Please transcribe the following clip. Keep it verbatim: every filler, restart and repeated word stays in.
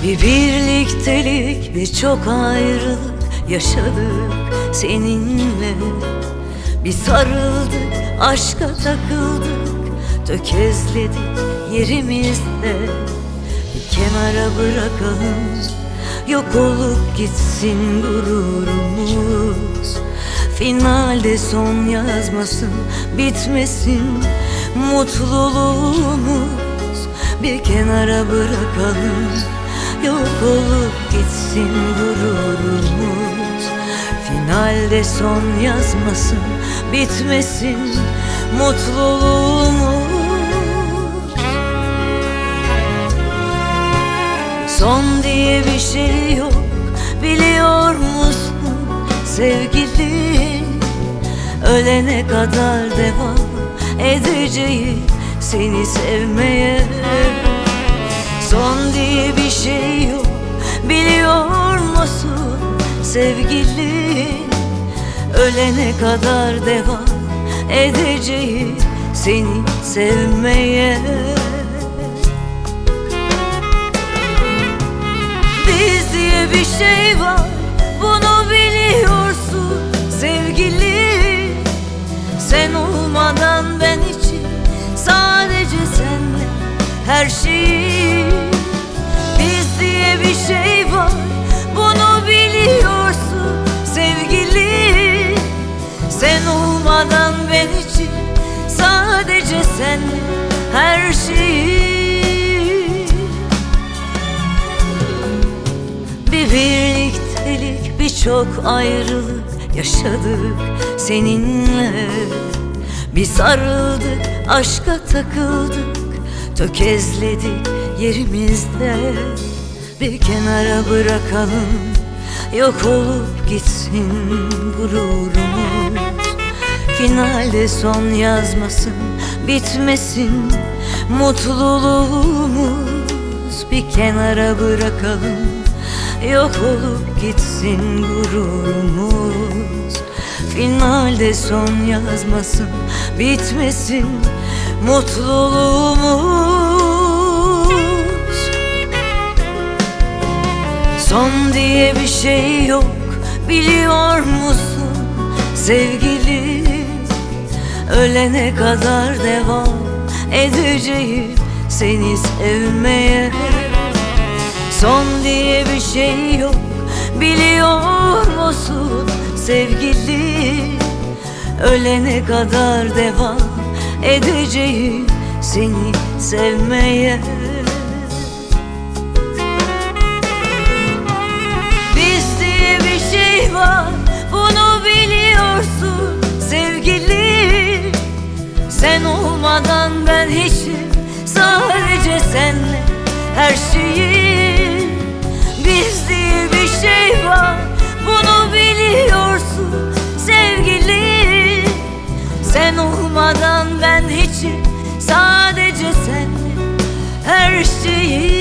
Bir birliktelik, birçok ayrılık yaşadık seninle. Bir sarıldık, aşka takıldık, tökezledik yerimizde. Bir kenara bırakalım, yok olup gitsin gururumuz. Finalde son yazmasın, bitmesin mutluluğumuz. Bir kenara bırakalım, yok olup gitsin gururumuz. Finalde son yazmasın, bitmesin mutluluğumuz. Son diye bir şey yok, biliyor musun sevgili? Ölene kadar devam edeceğim seni sevmeye. Son diye bir şey yok, biliyor musun sevgili? Ölene kadar devam edeceğim seni sevmeye. Biz diye bir şey var, bunu biliyorsun sevgili. Sen olmadan ben için, sadece senle her şeyi. Biz diye bir şey var, bunu biliyorsun sevgili. Sen olmadan ben için, sadece senle her şeyi. Bir birliktelik, birçok ayrılık yaşadık seninle. Bir sarıldık, aşka takıldık, tökezledik yerimizde. Bir kenara bırakalım, yok olup gitsin gururumuz. Finalde son yazmasın, bitmesin mutluluğumuz. Bir kenara bırakalım, yok olup gitsin gururumuz. Finalde son yazmasın, bitmesin mutluluğumuz. Son diye bir şey yok, biliyor musun sevgili? Ölene kadar devam edeceğim seni sevmeye. Son diye bir şey yok, biliyor musun sevgili? Ölene kadar devam edeceğim seni sevmeye. Biz diye bir şey var, bunu biliyorsun sevgili. Sen olmadan ben hiçim, sadece senle her şeyim. Biz diye bir şey var, bunu biliyorsun sevgili. Sen olmadan ben hiçim, sadece senle her şeyim.